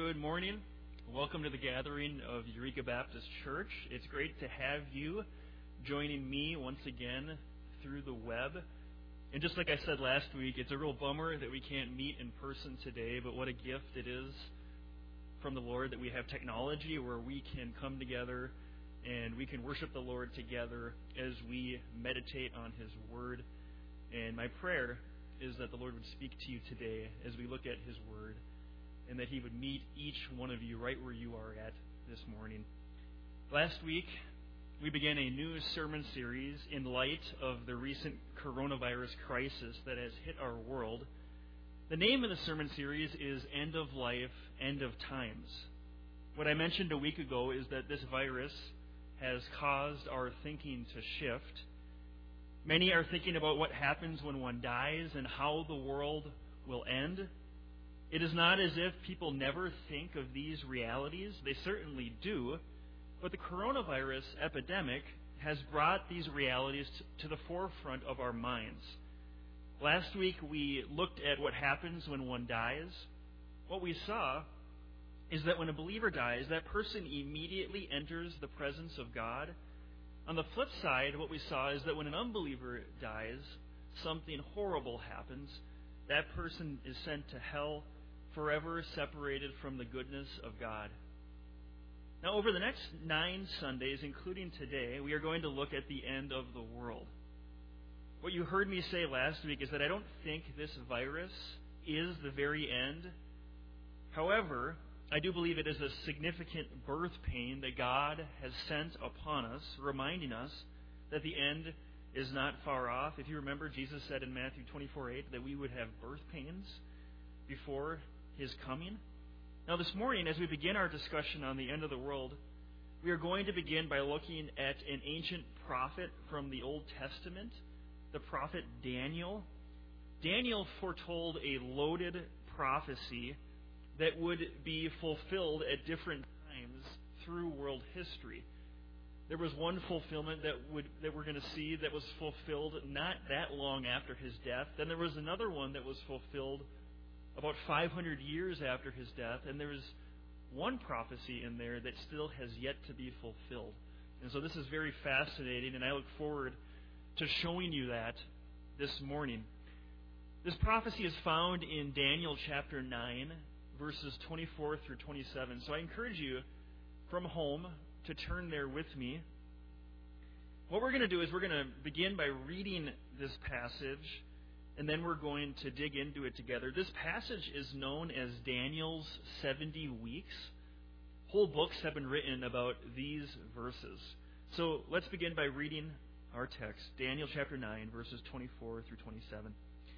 Good morning. Welcome to the gathering of Eureka Baptist Church. It's great to have you joining me once again through the web. And just like I said last week, it's a real bummer that we can't meet in person today, but what a gift it is from the Lord that we have technology where we can come together and we can worship the Lord together as we meditate on His Word. And my prayer is that the Lord would speak to you today as we look at His Word, and that He would meet each one of you right where you are at this morning. Last week, we began a new sermon series in light of the recent coronavirus crisis that has hit our world. The name of the sermon series is End of Life, End of Times. What I mentioned a week ago is that this virus has caused our thinking to shift. Many are thinking about what happens when one dies and how the world will end. It is not as if people never think of these realities. They certainly do. But the coronavirus epidemic has brought these realities to the forefront of our minds. Last week, we looked at what happens when one dies. What we saw is that when a believer dies, that person immediately enters the presence of God. On the flip side, what we saw is that when an unbeliever dies, something horrible happens. That person is sent to hell, forever separated from the goodness of God. Now, over the next 9 Sundays, including today, we are going to look at the end of the world. What you heard me say last week is that I don't think this virus is the very end. However, I do believe it is a significant birth pain that God has sent upon us, reminding us that the end is not far off. If you remember, Jesus said in Matthew 24:8 that we would have birth pains before His coming. Now this morning, as we begin our discussion on the end of the world, we are going to begin by looking at an ancient prophet from the Old Testament, the prophet Daniel. Daniel foretold a loaded prophecy that would be fulfilled at different times through world history. There was one fulfillment that we're going to see that was fulfilled not that long after his death. Then there was another one that was fulfilled about 500 years after his death, and there is one prophecy in there that still has yet to be fulfilled. And so this is very fascinating, and I look forward to showing you that this morning. This prophecy is found in Daniel chapter 9, verses 24 through 27. So I encourage you from home to turn there with me. What we're going to do is we're going to begin by reading this passage, and then we're going to dig into it together. This passage is known as Daniel's 70 weeks. Whole books have been written about these verses. So let's begin by reading our text, Daniel chapter 9, verses 24 through 27.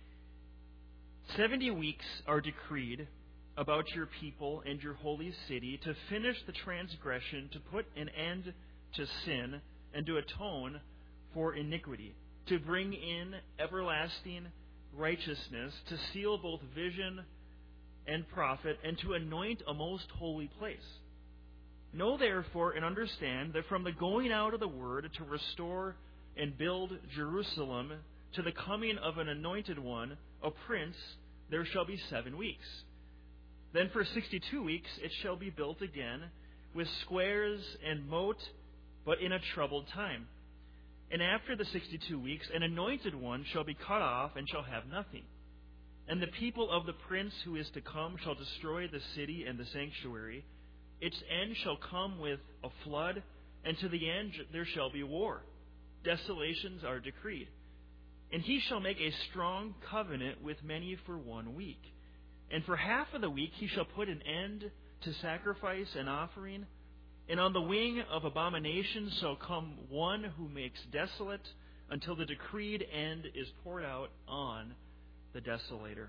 70 weeks are decreed about your people and your holy city to finish the transgression, to put an end to sin, and to atone for iniquity, to bring in everlasting righteousness, to seal both vision and prophet, and to anoint a most holy place. Know therefore and understand that from the going out of the word to restore and build Jerusalem to the coming of an anointed one, a prince, there shall be 7 weeks. Then for 62 weeks it shall be built again, with squares and moat, but in a troubled time. And after the 62 weeks, an anointed one shall be cut off and shall have nothing. And the people of the prince who is to come shall destroy the city and the sanctuary. Its end shall come with a flood, and to the end there shall be war. Desolations are decreed. And he shall make a strong covenant with many for 1 week. And for half of the week he shall put an end to sacrifice and offering. And on the wing of abomination shall come one who makes desolate, until the decreed end is poured out on the desolator.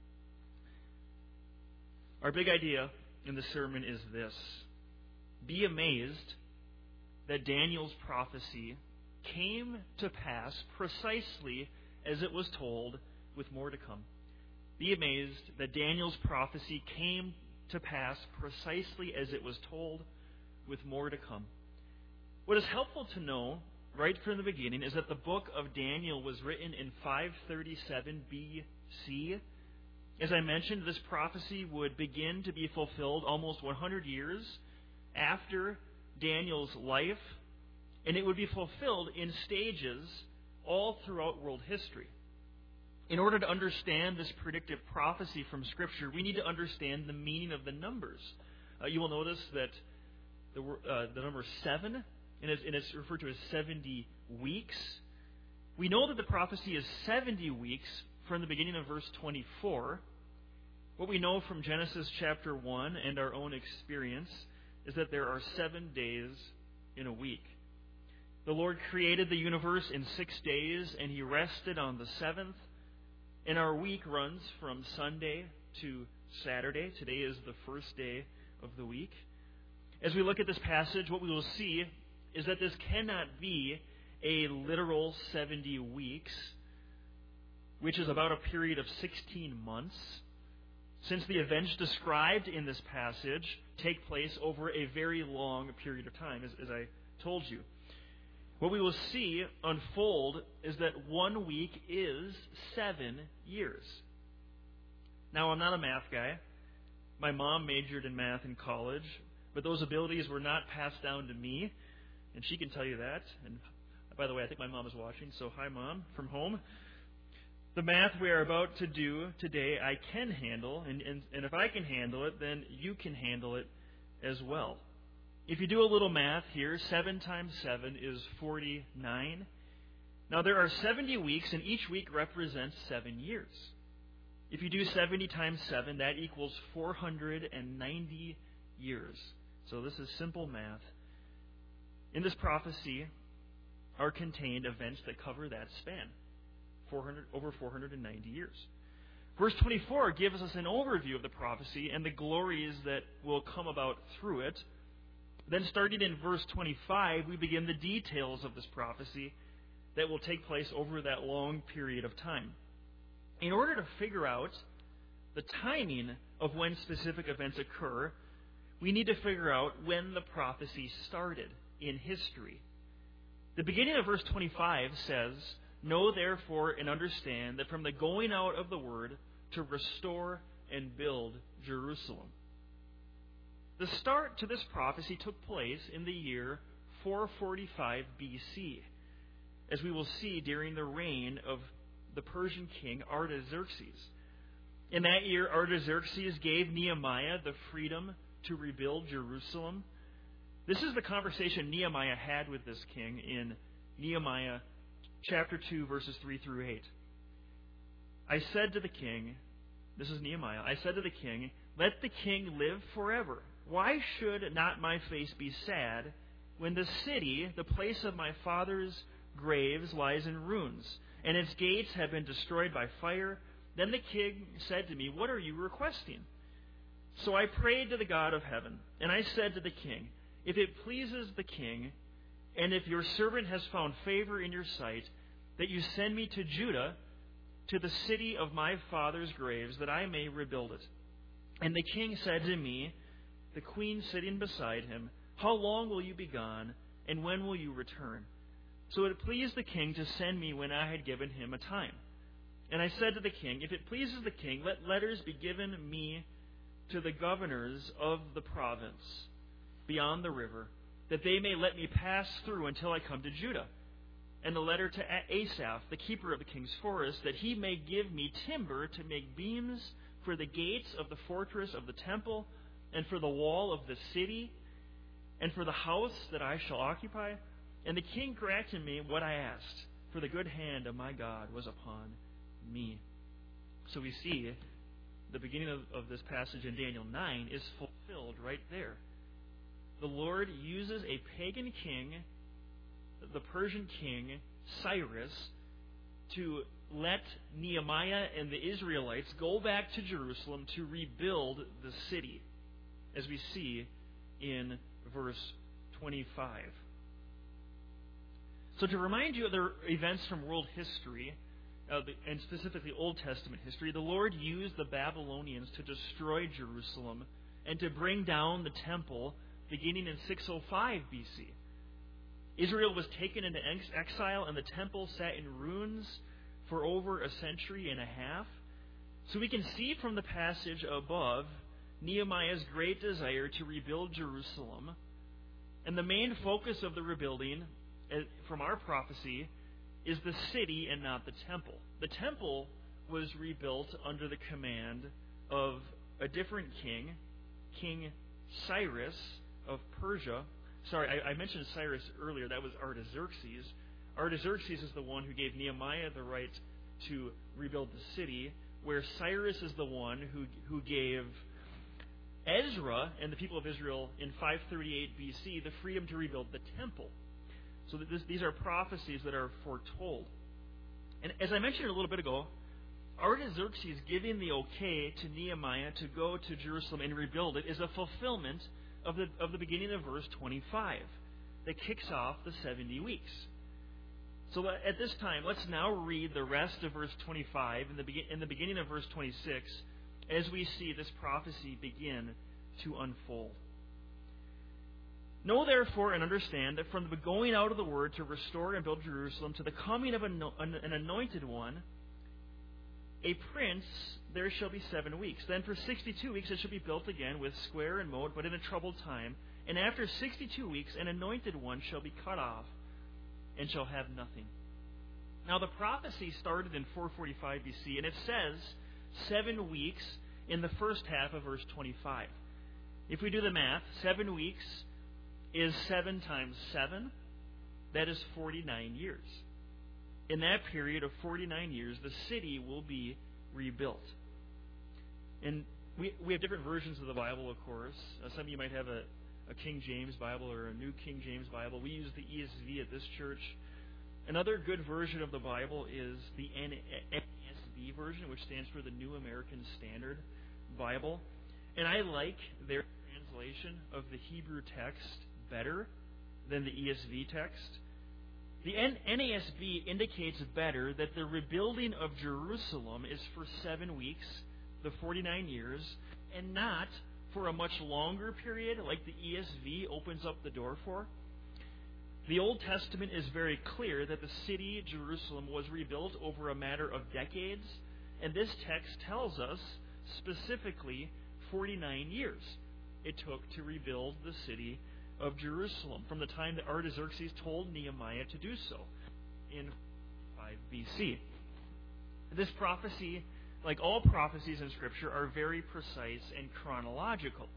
Our big idea in the sermon is this: be amazed that Daniel's prophecy came to pass precisely as it was told, with more to come. Be amazed that Daniel's prophecy came to pass precisely as it was told, with more to come. What is helpful to know right from the beginning is that the book of Daniel was written in 537 BC. As I mentioned, this prophecy would begin to be fulfilled almost 100 years after Daniel's life, and it would be fulfilled in stages all throughout world history. In order to understand this predictive prophecy from Scripture, we need to understand the meaning of the numbers. You will notice that the number 7, and it's referred to as 70 weeks. We know that the prophecy is 70 weeks from the beginning of verse 24. What we know from Genesis chapter 1 and our own experience is that there are 7 days in a week. The Lord created the universe in 6 days, and He rested on the 7th. And our week runs from Sunday to Saturday. Today is the first day of the week. As we look at this passage, what we will see is that this cannot be a literal 70 weeks, which is about a period of 16 months, since the events described in this passage take place over a very long period of time, as I told you. What we will see unfold is that 1 week is 7 years. Now, I'm not a math guy. My mom majored in math in college, but those abilities were not passed down to me, and she can tell you that. And by the way, I think my mom is watching, so hi, Mom, from home. The math we are about to do today, I can handle, and if I can handle it, then you can handle it as well. If you do a little math here, 7 times 7 is 49. Now, there are 70 weeks, and each week represents 7 years. If you do 70 times 7, that equals 490 years. So this is simple math. In this prophecy are contained events that cover that span, over 490 years. Verse 24 gives us an overview of the prophecy and the glories that will come about through it. Then starting in verse 25, we begin the details of this prophecy that will take place over that long period of time. In order to figure out the timing of when specific events occur, we need to figure out when the prophecy started in history. The beginning of verse 25 says, "Know therefore and understand that from the going out of the word to restore and build Jerusalem." The start to this prophecy took place in the year 445 BC, as we will see during the reign of the Persian king Artaxerxes. In that year, Artaxerxes gave Nehemiah the freedom to rebuild Jerusalem. This is the conversation Nehemiah had with this king in Nehemiah chapter 2, verses 3 through 8. I said to the king, this is Nehemiah, I said to the king, "Let the king live forever. Why should not my face be sad when the city, the place of my father's graves, lies in ruins, and its gates have been destroyed by fire?" Then the king said to me, "What are you requesting?" So I prayed to the God of heaven, and I said to the king, "If it pleases the king, and if your servant has found favor in your sight, that you send me to Judah, to the city of my father's graves, that I may rebuild it." And the king said to me, the queen sitting beside him, "How long will you be gone, and when will you return?" So it pleased the king to send me when I had given him a time. And I said to the king, "If it pleases the king, let letters be given me to the governors of the province beyond the river, that they may let me pass through until I come to Judah. And a letter to Asaph, the keeper of the king's forest, that he may give me timber to make beams for the gates of the fortress of the temple, and for the wall of the city, and for the house that I shall occupy." And the king granted me what I asked, for the good hand of my God was upon me. So we see the beginning of this passage in Daniel 9 is fulfilled right there. The Lord uses a pagan king, the Persian king Cyrus, to let Nehemiah and the Israelites go back to Jerusalem to rebuild the city, as we see in verse 25. So to remind you of the events from world history, and specifically Old Testament history, the Lord used the Babylonians to destroy Jerusalem and to bring down the temple beginning in 605 BC. Israel was taken into exile, and the temple sat in ruins for over a century and a half. So we can see from the passage above Nehemiah's great desire to rebuild Jerusalem, and the main focus of the rebuilding, from our prophecy, is the city and not the temple. The temple was rebuilt under the command of a different king, King Cyrus of Persia. Sorry, I mentioned Cyrus earlier. That was Artaxerxes. Artaxerxes is the one who gave Nehemiah the right to rebuild the city, where Cyrus is the one who gave Ezra and the people of Israel in 538 BC the freedom to rebuild the temple. So that these are prophecies that are foretold. And as I mentioned a little bit ago, Artaxerxes giving the okay to Nehemiah to go to Jerusalem and rebuild it is a fulfillment of the beginning of verse 25 that kicks off the 70 weeks. So at this time, let's now read the rest of verse 25 and the beginning of verse 26 as we see this prophecy begin to unfold. Know therefore and understand that from the going out of the word to restore and build Jerusalem to the coming of an anointed one, a prince, there shall be 7 weeks. Then for 62 weeks it shall be built again with square and moat, but in a troubled time. And after 62 weeks an anointed one shall be cut off and shall have nothing. Now the prophecy started in 445 BC, and it says 7 weeks in the first half of verse 25. If we do the math, 7 weeks is 7 times 7. That is 49 years. In that period of 49 years, the city will be rebuilt. And we have different versions of the Bible, of course. Some of you might have a King James Bible or a New King James Bible. We use the ESV at this church. Another good version of the Bible is the NASB version, which stands for the New American Standard Bible. And I like their translation of the Hebrew text better than the ESV text. The NASB indicates better that the rebuilding of Jerusalem is for 7 weeks, the 49 years, and not for a much longer period like the ESV opens up the door for. The Old Testament is very clear that the city, Jerusalem, was rebuilt over a matter of decades, and this text tells us specifically 49 years it took to rebuild the city of Jerusalem from the time that Artaxerxes told Nehemiah to do so in 5 BC. This prophecy, like all prophecies in Scripture, are very precise and chronological.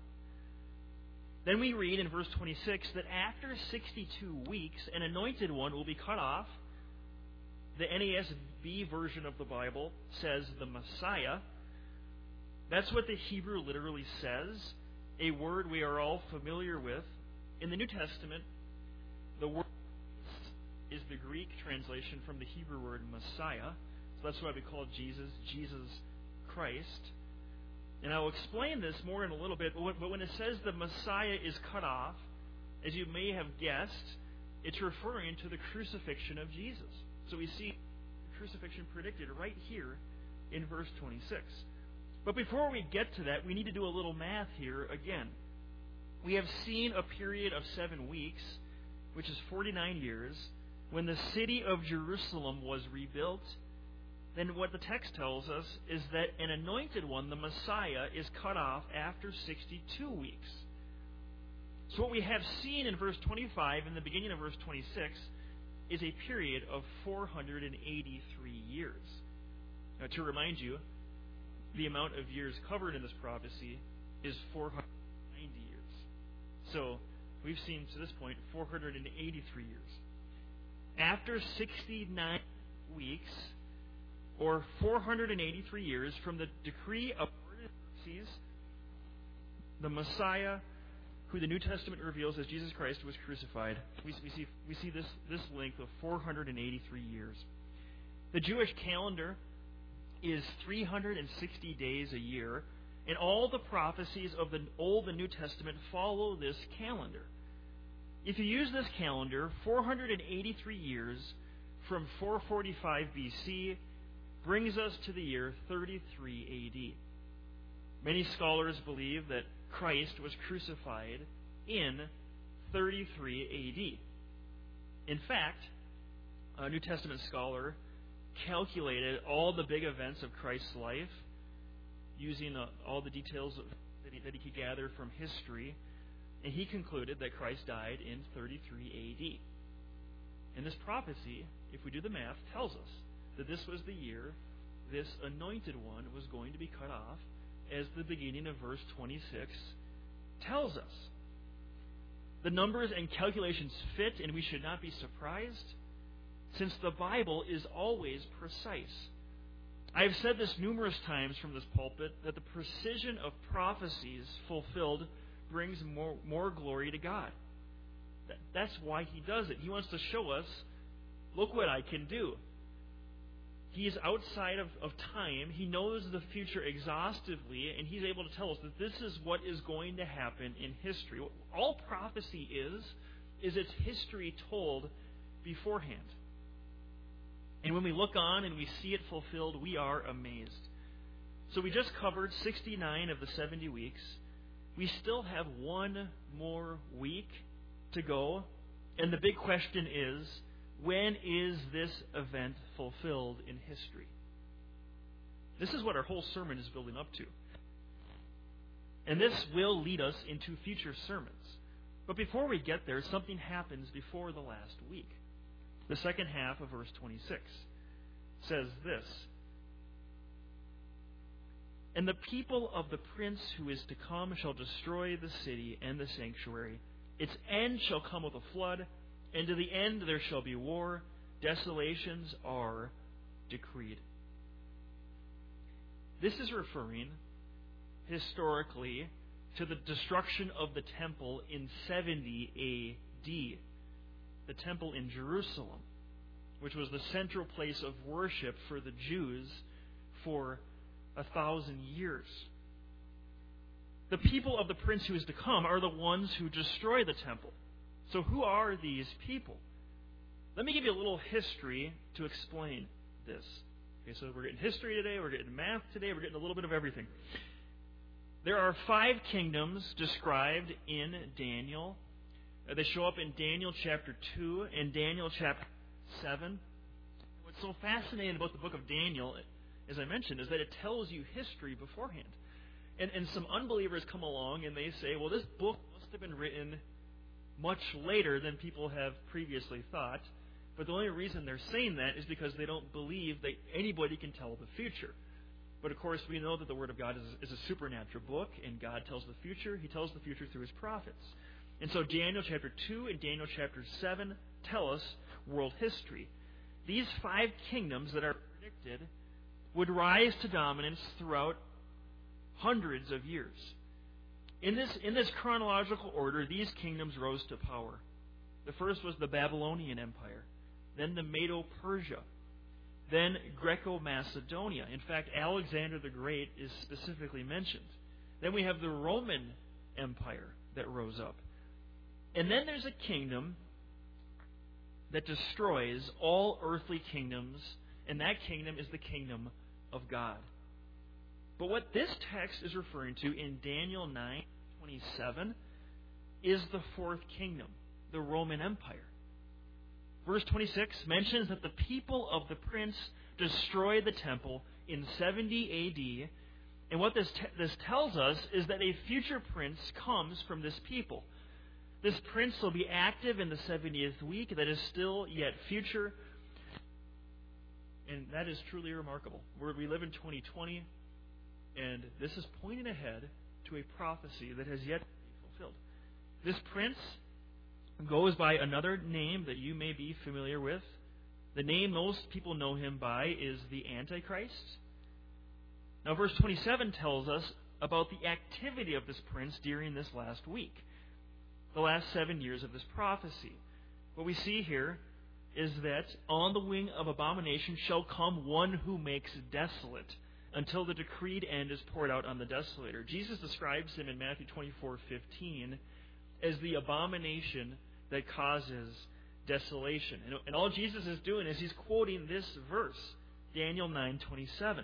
Then we read in verse 26 that after 62 weeks, an anointed one will be cut off. The NASB version of the Bible says the Messiah. That's what the Hebrew literally says, a word we are all familiar with. In the New Testament, the word is the Greek translation from the Hebrew word Messiah. So that's why we call Jesus Christ. And I'll explain this more in a little bit, but when it says the Messiah is cut off, as you may have guessed, it's referring to the crucifixion of Jesus. So we see the crucifixion predicted right here in verse 26. But before we get to that, we need to do a little math here again. We have seen a period of 7 weeks, which is 49 years, when the city of Jerusalem was rebuilt. Then what the text tells us is that an anointed one, the Messiah, is cut off after 62 weeks. So what we have seen in verse 25 and the beginning of verse 26 is a period of 483 years. Now, to remind you, the amount of years covered in this prophecy is 490 years. So we've seen to this point 483 years. After 69 weeks, or 483 years from the decree of Artaxerxes, the Messiah, who the New Testament reveals as Jesus Christ, was crucified. We see this length of 483 years. The Jewish calendar is 360 days a year, and all the prophecies of the Old and New Testament follow this calendar. If you use this calendar, 483 years from 445 BC brings us to the year 33 AD. Many scholars believe that Christ was crucified in 33 AD. In fact, a New Testament scholar calculated all the big events of Christ's life using all the details that he could gather from history, and he concluded that Christ died in 33 A.D. And this prophecy, if we do the math, tells us that this was the year this anointed one was going to be cut off, as the beginning of verse 26 tells us. The numbers and calculations fit, and we should not be surprised, since the Bible is always precise. I have said this numerous times from this pulpit, that the precision of prophecies fulfilled brings more glory to God. That's why he does it. He wants to show us, look what I can do. He is outside of time. He knows the future exhaustively, and he's able to tell us that this is what is going to happen in history. All prophecy is its history told beforehand. And when we look on and we see it fulfilled, we are amazed. So we just covered 69 of the 70 weeks. We still have one more week to go. And the big question is, when is this event fulfilled in history? This is what our whole sermon is building up to. And this will lead us into future sermons. But before we get there, something happens before the last week. The second half of verse 26 says this: "And the people of the prince who is to come shall destroy the city and the sanctuary. Its end shall come with a flood, and to the end there shall be war. Desolations are decreed." This is referring historically to the destruction of the temple in 70 A.D., the temple in Jerusalem, which was the central place of worship for the Jews for 1,000 years. The people of the prince who is to come are the ones who destroy the temple. So who are these people? Let me give you a little history to explain this. Okay, so we're getting history today, we're getting math today, we're getting a little bit of everything. There are 5 kingdoms described in Daniel. They show up in Daniel chapter 2 and Daniel chapter 7. What's so fascinating about the book of Daniel, as I mentioned, is that it tells you history beforehand. And some unbelievers come along and they say, well, this book must have been written much later than people have previously thought. But the only reason they're saying that is because they don't believe that anybody can tell the future. But of course, we know that the Word of God is a supernatural book, and God tells the future. He tells the future through His prophets. And so Daniel chapter 2 and Daniel chapter 7 tell us world history. These 5 kingdoms that are predicted would rise to dominance throughout hundreds of years. In this chronological order, these kingdoms rose to power. The first was the Babylonian Empire, then the Medo-Persia, then Greco-Macedonia. In fact, Alexander the Great is specifically mentioned. Then we have the Roman Empire that rose up. And then there's a kingdom that destroys all earthly kingdoms, and that kingdom is the kingdom of God. But what this text is referring to in Daniel 9:27 is the 4th kingdom, the Roman Empire. Verse 26 mentions that the people of the prince destroyed the temple in 70 A.D., and what this tells us is that a future prince comes from this people. This prince will be active in the 70th week. That is still yet future. And that is truly remarkable. We live in 2020, and this is pointing ahead to a prophecy that has yet to be fulfilled. This prince goes by another name that you may be familiar with. The name most people know him by is the Antichrist. Now, verse 27 tells us about the activity of this prince during this last week, the last 7 years of this prophecy. What we see here is that on the wing of abomination shall come one who makes desolate, until the decreed end is poured out on the desolator. Jesus describes him in Matthew 24:15 as the abomination that causes desolation. And all Jesus is doing is he's quoting this verse, Daniel 9:27.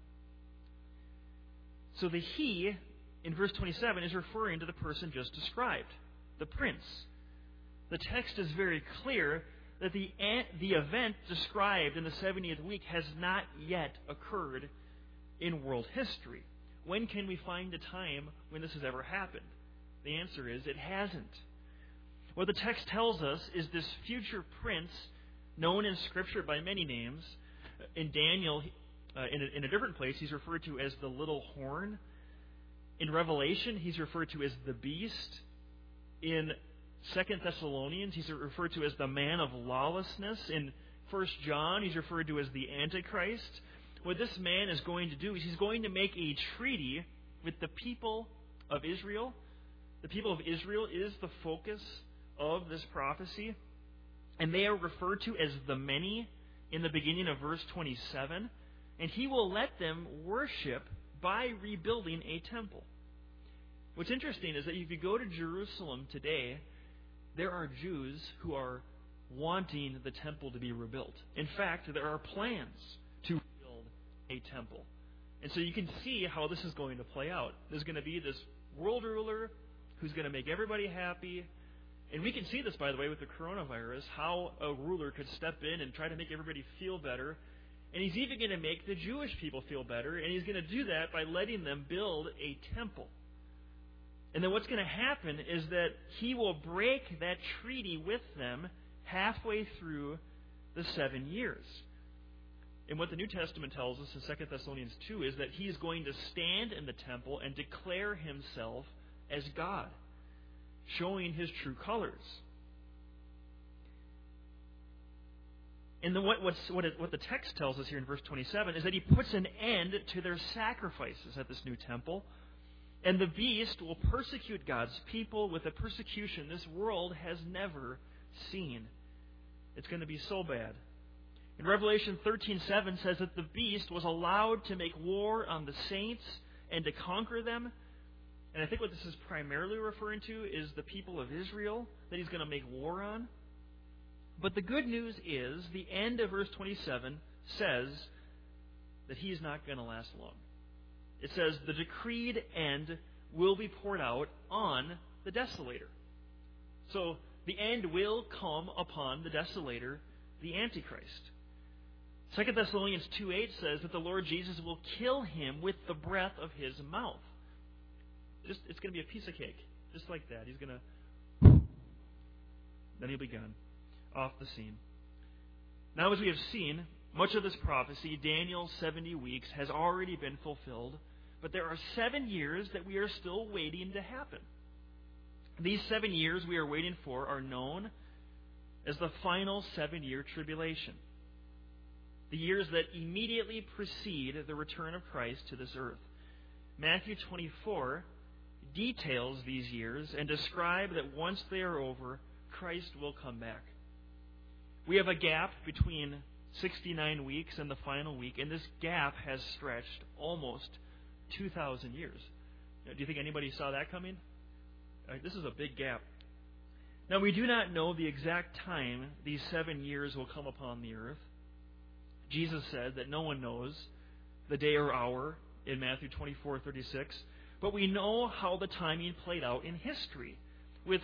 So the he, in verse 27, is referring to the person just described, the prince. The text is very clear that the event described in the 70th week has not yet occurred in world history. When can we find a time when this has ever happened? The answer is it hasn't. What the text tells us is this future prince, known in Scripture by many names. In Daniel, in a different place, he's referred to as the little horn. In Revelation, he's referred to as the beast. In 2 Thessalonians, he's referred to as the man of lawlessness. In 1 John, he's referred to as the Antichrist. What this man is going to do is he's going to make a treaty with the people of Israel. The people of Israel is the focus of this prophecy. And they are referred to as the many in the beginning of verse 27. And he will let them worship by rebuilding a temple. What's interesting is that if you go to Jerusalem today, there are Jews who are wanting the temple to be rebuilt. In fact, there are plans to rebuild a temple. And so you can see how this is going to play out. There's going to be this world ruler who's going to make everybody happy. And we can see this, by the way, with the coronavirus, how a ruler could step in and try to make everybody feel better. And he's even going to make the Jewish people feel better. And he's going to do that by letting them build a temple. And then what's going to happen is that he will break that treaty with them halfway through the 7 years. And what the New Testament tells us in 2 Thessalonians 2 is that he is going to stand in the temple and declare himself as God, showing his true colors. And then what the text tells us here in verse 27 is that he puts an end to their sacrifices at this new temple. And the beast will persecute God's people with a persecution this world has never seen. It's going to be so bad. In Revelation 13:7 says that the beast was allowed to make war on the saints and to conquer them. And I think what this is primarily referring to is the people of Israel that he's going to make war on. But the good news is the end of verse 27 says that he's not going to last long. It says the decreed end will be poured out on the desolator. So the end will come upon the desolator, the Antichrist. 2 Thessalonians 2:8 says that the Lord Jesus will kill him with the breath of his mouth. It's going to be a piece of cake, just like that. He's going to, then he'll be gone, off the scene. Now, as we have seen, much of this prophecy, Daniel's 70 weeks, has already been fulfilled. But there are 7 years that we are still waiting to happen. These 7 years we are waiting for are known as the final 7-year tribulation. The years that immediately precede the return of Christ to this earth. Matthew 24 details these years and describe that once they are over, Christ will come back. We have a gap between 69 weeks and the final week, and this gap has stretched almost 2,000 years. Now, do you think anybody saw that coming? This is a big gap. Now, we do not know the exact time these 7 years will come upon the earth. Jesus said that no one knows the day or hour in Matthew 24:36, but we know how the timing played out in history, with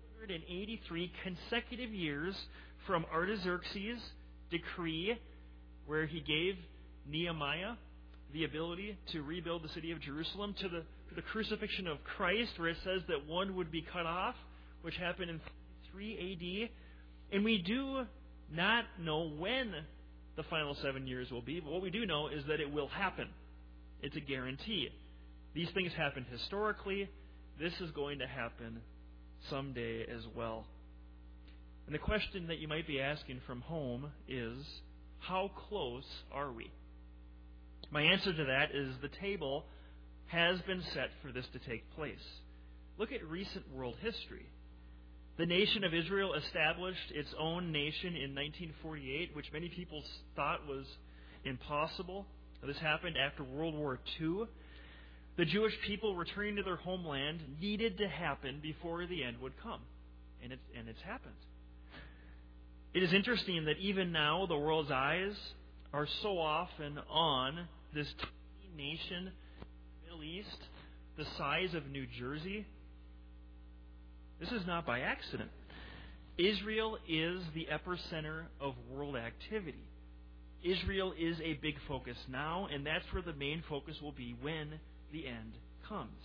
483 consecutive years from Artaxerxes' decree, where he gave Nehemiah the ability to rebuild the city of Jerusalem, to the crucifixion of Christ, where it says that one would be cut off, which happened in 3 A.D. And we do not know when the final 7 years will be, but what we do know is that it will happen. It's a guarantee. These things happened historically. This is going to happen someday as well. And the question that you might be asking from home is, how close are we? My answer to that is the table has been set for this to take place. Look at recent world history. The nation of Israel established its own nation in 1948, which many people thought was impossible. This happened after World War II. The Jewish people returning to their homeland needed to happen before the end would come. And it's happened. It is interesting that even now the world's eyes are so often on this tiny nation, Middle East, the size of New Jersey. This is not by accident. Israel is the epicenter of world activity. Israel is a big focus now, and that's where the main focus will be when the end comes.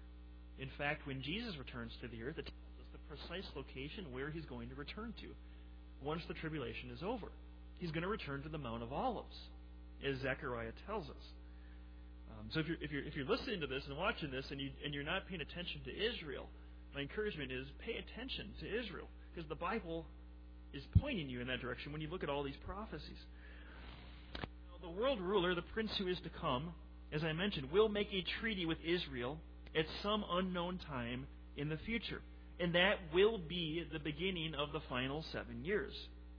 In fact, when Jesus returns to the earth, it tells us the precise location where he's going to return to once the tribulation is over. He's going to return to the Mount of Olives, as Zechariah tells us. So if you're listening to this and watching this and you're not paying attention to Israel, my encouragement is pay attention to Israel, because the Bible is pointing you in that direction when you look at all these prophecies. Now, the world ruler, the prince who is to come, as I mentioned, will make a treaty with Israel at some unknown time in the future. And that will be the beginning of the final 7 years.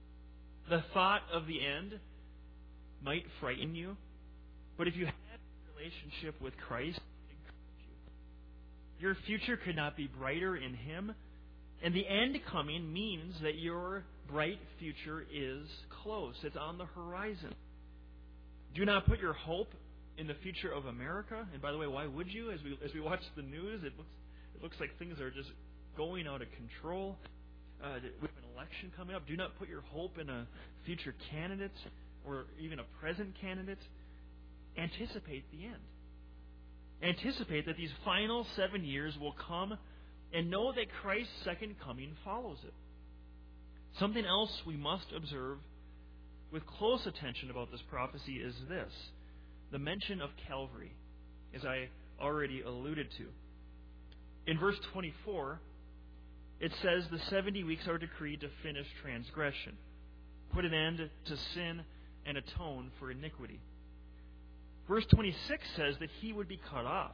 The thought of the end might frighten you, but if you have a relationship with Christ, I encourage you. Your future could not be brighter in Him, and the end coming means that your bright future is close. It's on the horizon. Do not put your hope in the future of America. And by the way, why would you? As we watch the news, it looks like things are just going out of control. We have an election coming up. Do not put your hope in a future candidate or even a present candidate. Anticipate the end. Anticipate that these final 7 years will come, and know that Christ's second coming follows it. Something else we must observe with close attention about this prophecy is this: the mention of Calvary, as I already alluded to. In verse 24, it says the 70 weeks are decreed to finish transgression, put an end to sin, and atone for iniquity. Verse 26 says that he would be cut off.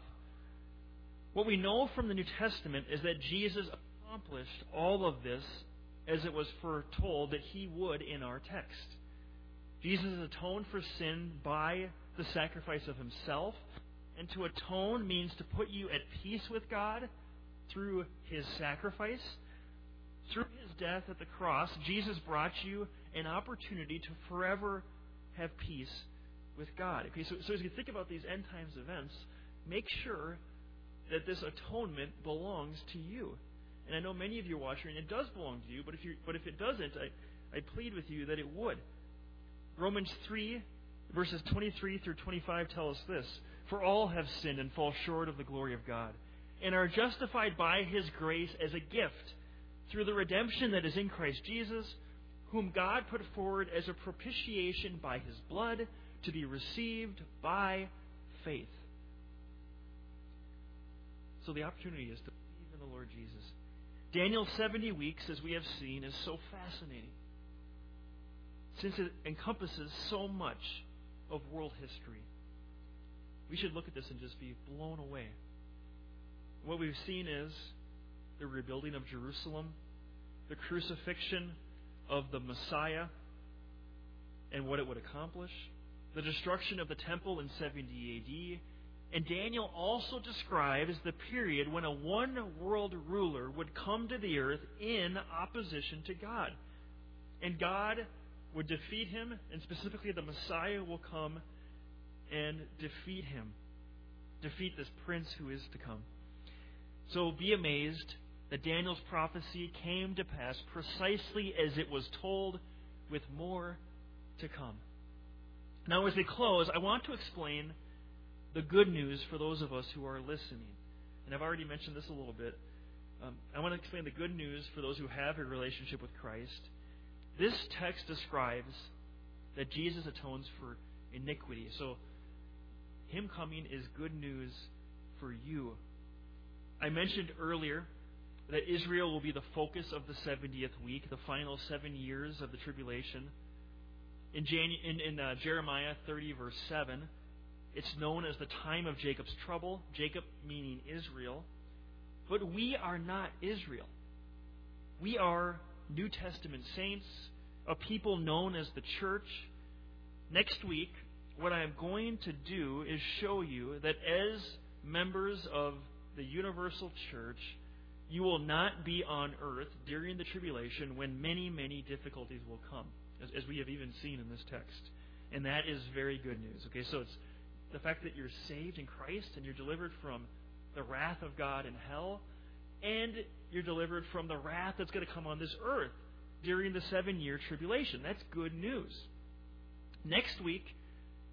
What we know from the New Testament is that Jesus accomplished all of this as it was foretold that he would in our text. Jesus atoned for sin by the sacrifice of himself, and to atone means to put you at peace with God through his sacrifice. Through his death at the cross, Jesus brought you an opportunity to forever have peace with God. Okay, so as you think about these end times events, make sure that this atonement belongs to you. And I know many of you are watching, and it does belong to you, but if it doesn't, I plead with you that it would. Romans 3, verses 23 through 25 tell us this: for all have sinned and fall short of the glory of God, and are justified by his grace as a gift through the redemption that is in Christ Jesus, whom God put forward as a propitiation by his blood, to be received by faith. So the opportunity is to believe in the Lord Jesus. Daniel's 70 weeks, as we have seen, is so fascinating, since it encompasses so much of world history. We should look at this and just be blown away. What we've seen is the rebuilding of Jerusalem, the crucifixion of the Messiah and what it would accomplish, the destruction of the temple in 70 AD, and Daniel also describes the period when a one-world ruler would come to the earth in opposition to God. And God would defeat him, and specifically the Messiah will come and defeat him. Defeat this prince who is to come. So be amazed that Daniel's prophecy came to pass precisely as it was told, with more to come. Now, as we close, I want to explain the good news for those of us who are listening. And I've already mentioned this a little bit. I want to explain the good news for those who have a relationship with Christ. This text describes that Jesus atones for iniquity. So, him coming is good news for you. I mentioned earlier that Israel will be the focus of the 70th week, the final 7 years of the tribulation. In Jeremiah 30, verse 7, it's known as the time of Jacob's trouble, Jacob meaning Israel. But we are not Israel. We are New Testament saints, a people known as the church. Next week, what I'm going to do is show you that as members of the universal church, you will not be on earth during the tribulation when many, many difficulties will come, as we have even seen in this text. And that is very good news. Okay, so it's the fact that you're saved in Christ and you're delivered from the wrath of God in hell, and you're delivered from the wrath that's going to come on this earth during the 7-year tribulation. That's good news. Next week,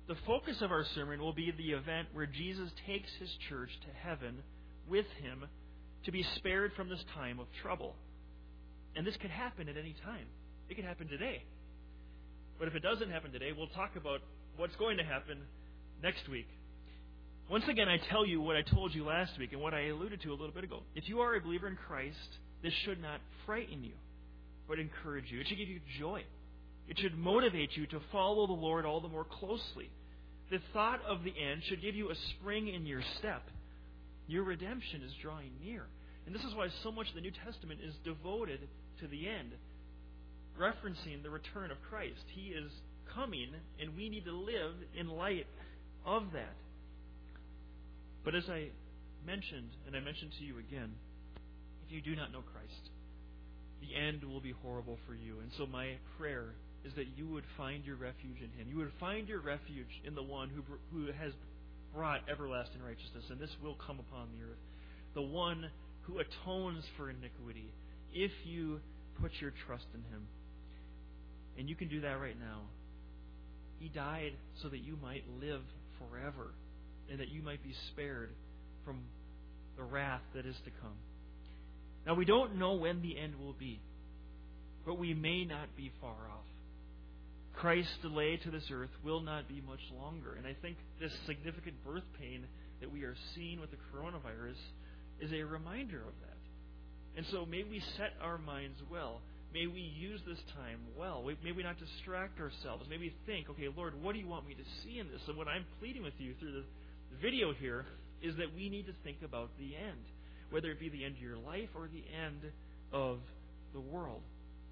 The focus of our sermon will be the event where Jesus takes his church to heaven with him to be spared from this time of trouble. And this could happen at any time. It could happen today. But if it doesn't happen today, we'll talk about what's going to happen next week. Once again, I tell you what I told you last week and what I alluded to a little bit ago. If you are a believer in Christ, this should not frighten you, but encourage you. It should give you joy. It should motivate you to follow the Lord all the more closely. The thought of the end should give you a spring in your step. Your redemption is drawing near. And this is why so much of the New Testament is devoted to the end, referencing the return of Christ. He is coming, and we need to live in light of that. But as I mentioned, and I mentioned to you again, if you do not know Christ, the end will be horrible for you. And so my prayer is that you would find your refuge in Him. You would find your refuge in the one who has brought everlasting righteousness, and this will come upon the earth. The one who atones for iniquity, if you put your trust in Him. And you can do that right now. He died so that you might live forever, and that you might be spared from the wrath that is to come. Now, we don't know when the end will be, but we may not be far off. Christ's delay to this earth will not be much longer. And I think this significant birth pain that we are seeing with the coronavirus is a reminder of that. And so may we set our minds well. May we use this time well. May we not distract ourselves. May we think, okay, Lord, what do you want me to see in this? And what I'm pleading with you through the video here is that we need to think about the end, whether it be the end of your life or the end of the world.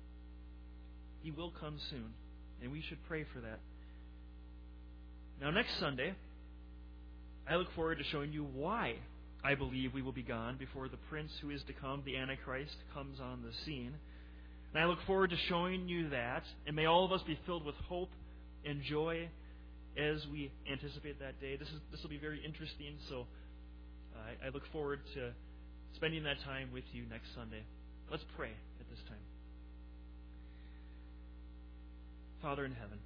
He will come soon, and we should pray for that. Now, next Sunday, I look forward to showing you why I believe we will be gone before the prince who is to come, the Antichrist, comes on the scene. And I look forward to showing you that, and may all of us be filled with hope and joy as we anticipate that day. This will be very interesting, so I look forward to spending that time with you next Sunday. Let's pray at this time. Father in heaven,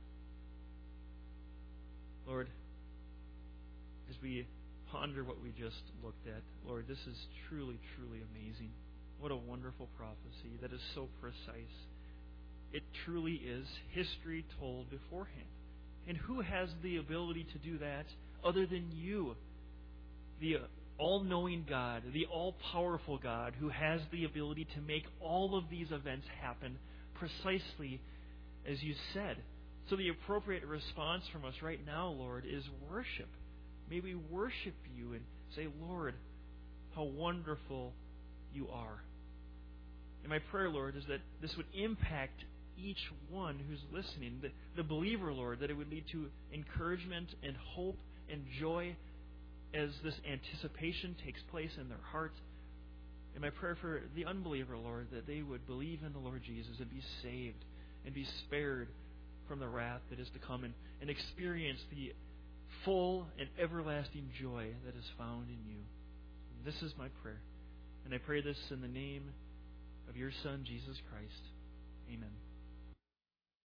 Lord, as we ponder what we just looked at, Lord, this is truly, truly amazing. What a wonderful prophecy that is so precise. It truly is history told beforehand. And who has the ability to do that other than you, the all-knowing God, the all-powerful God, who has the ability to make all of these events happen precisely as you said. So the appropriate response from us right now, Lord, is worship. May we worship you and say, Lord, how wonderful you are. And my prayer, Lord, is that this would impact each one who's listening, the believer, Lord, that it would lead to encouragement and hope and joy as this anticipation takes place in their heart. And my prayer for the unbeliever, Lord, that they would believe in the Lord Jesus and be saved and be spared from the wrath that is to come and experience the full and everlasting joy that is found in you. And this is my prayer. And I pray this in the name of your Son, Jesus Christ. Amen.